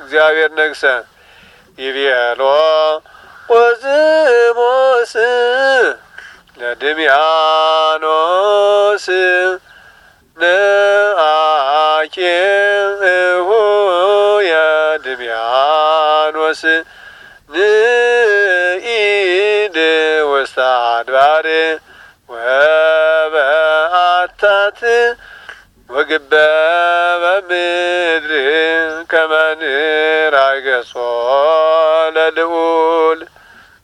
እግዚአብሔር ነግሰ ይቤሎ ወዝሞስ ለድምያኖስ ነአኬ የድምያኖስ ንኢድ ውስተ አድባር ወበአታት ወግበ በምድር ከመ ንራገሶ ለልዑል